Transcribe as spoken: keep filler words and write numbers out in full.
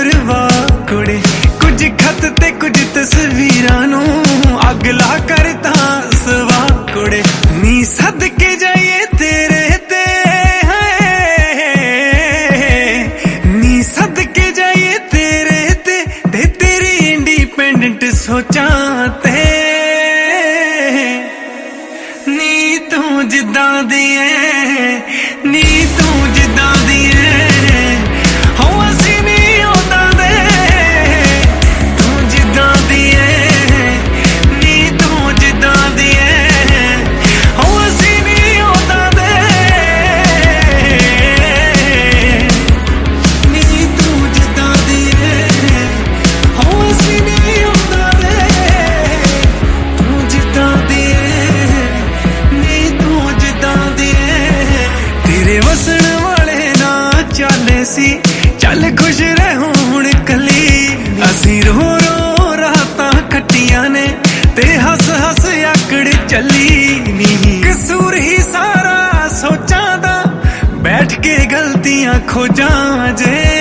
परवाह कुड़े कुछ खत ते कुछ तस्वीरां नू अगला करता सवा कुड़े नी सदके जाइए तेरे ते नी सदके जाइए तेरे ते ते तेरी इंडिपेंडेंट सोचा ते नी तू जिद्दां दी है नी तू जिद्दां दी है हो असी नहीं होता दे तू जिद्दां दी है नी तू जिद्दां दी है हो असी नहीं होता दे नी तू जिद्दां दी है हो असी नहीं होता दे तू जिद्दां दी है नी तू जिद्दां दी है तेरे वसन वाले ना चले सी चल खुश रहो हुण कली असी रो रो रातां कट्टियां ने ते हस हस आकड़ चली नी कसूर ही सारा सोचां दा बैठ के गलतियां खोजां जे